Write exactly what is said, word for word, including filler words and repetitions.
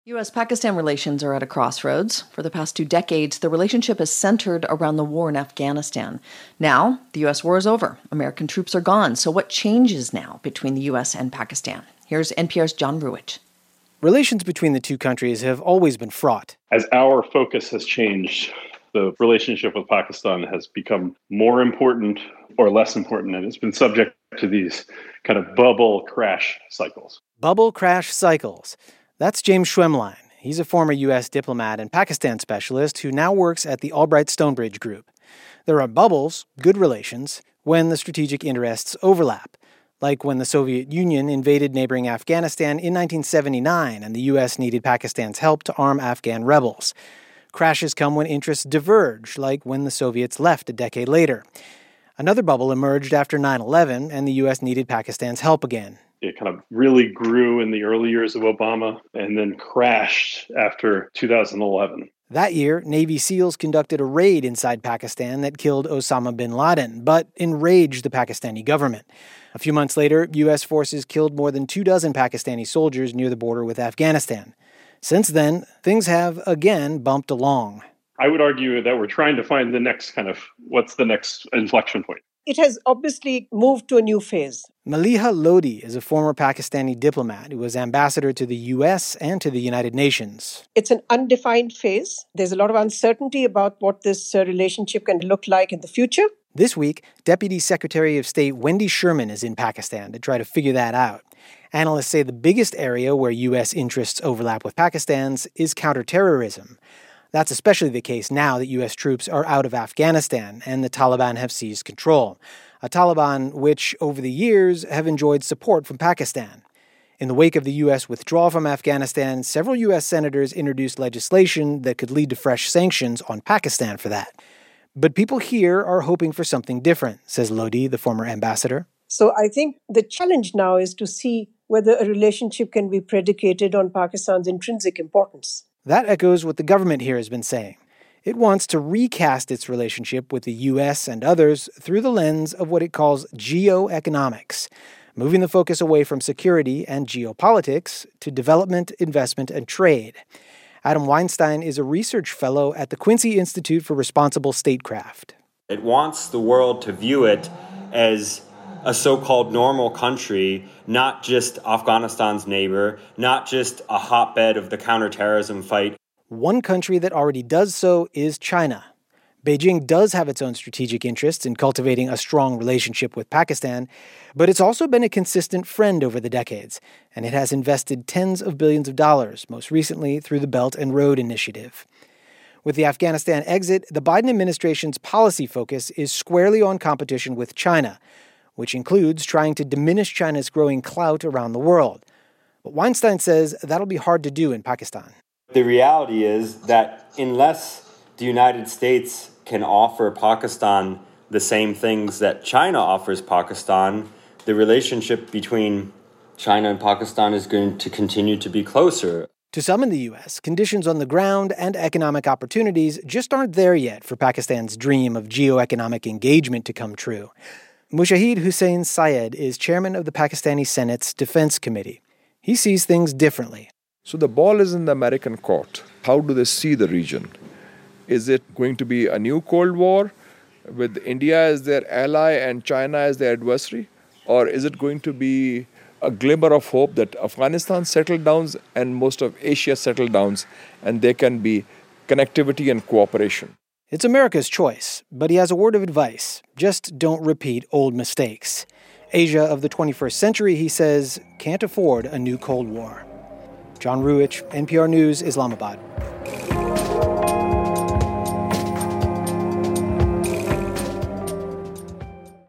U S Pakistan relations are at a crossroads. For the past two decades, the relationship is centered around the war in Afghanistan. Now, the U S war is over. American troops are gone. So what changes now between the U S and Pakistan? Here's N P R's John Ruwitch. Relations between the two countries have always been fraught. As our focus has changed, the relationship with Pakistan has become more important or less important, and it's been subject to these kind of bubble crash cycles. Bubble crash cycles. That's James Schwemlein. He's a former U S diplomat and Pakistan specialist who now works at the Albright Stonebridge Group. There are bubbles, good relations, when the strategic interests overlap, like when the Soviet Union invaded neighboring Afghanistan in nineteen seventy-nine and the U S needed Pakistan's help to arm Afghan rebels. Crashes come when interests diverge, like when the Soviets left a decade later. Another bubble emerged after nine eleven, and the U S needed Pakistan's help again. It kind of really grew in the early years of Obama and then crashed after two thousand eleven. That year, Navy SEALs conducted a raid inside Pakistan that killed Osama bin Laden, but enraged the Pakistani government. A few months later, U S forces killed more than two dozen Pakistani soldiers near the border with Afghanistan. Since then, things have again bumped along. I would argue that we're trying to find the next kind of, what's the next inflection point? It has obviously moved to a new phase. Maliha Lodi is a former Pakistani diplomat who was ambassador to the U S and to the United Nations. It's an undefined phase. There's a lot of uncertainty about what this uh, relationship can look like in the future. This week, Deputy Secretary of State Wendy Sherman is in Pakistan to try to figure that out. Analysts say the biggest area where U S interests overlap with Pakistan's is counterterrorism. That's especially the case now that U S troops are out of Afghanistan and the Taliban have seized control. A Taliban which, over the years, have enjoyed support from Pakistan. In the wake of the U S withdrawal from Afghanistan, several U S senators introduced legislation that could lead to fresh sanctions on Pakistan for that. But people here are hoping for something different, says Lodi, the former ambassador. So I think the challenge now is to see whether a relationship can be predicated on Pakistan's intrinsic importance. That echoes what the government here has been saying. It wants to recast its relationship with the U S and others through the lens of what it calls geoeconomics, moving the focus away from security and geopolitics to development, investment, and trade. Adam Weinstein is a research fellow at the Quincy Institute for Responsible Statecraft. It wants the world to view it as a so-called normal country, not just Afghanistan's neighbor, not just a hotbed of the counterterrorism fight. One country that already does so is China. Beijing does have its own strategic interests in cultivating a strong relationship with Pakistan, but it's also been a consistent friend over the decades, and it has invested tens of billions of dollars, most recently through the Belt and Road Initiative. With the Afghanistan exit, the Biden administration's policy focus is squarely on competition with China, which includes trying to diminish China's growing clout around the world. But Weinstein says that'll be hard to do in Pakistan. The reality is that unless the United States can offer Pakistan the same things that China offers Pakistan, the relationship between China and Pakistan is going to continue to be closer. To some in the U S, conditions on the ground and economic opportunities just aren't there yet for Pakistan's dream of geoeconomic engagement to come true. Mushahid Hussain Syed is chairman of the Pakistani Senate's Defense Committee. He sees things differently. So the ball is in the American court. How do they see the region? Is it going to be a new Cold War with India as their ally and China as their adversary? Or is it going to be a glimmer of hope that Afghanistan settled down and most of Asia settled down and there can be connectivity and cooperation? It's America's choice, but he has a word of advice. Just don't repeat old mistakes. Asia of the twenty-first century, he says, can't afford a new Cold War. John Ruwitch, N P R News, Islamabad.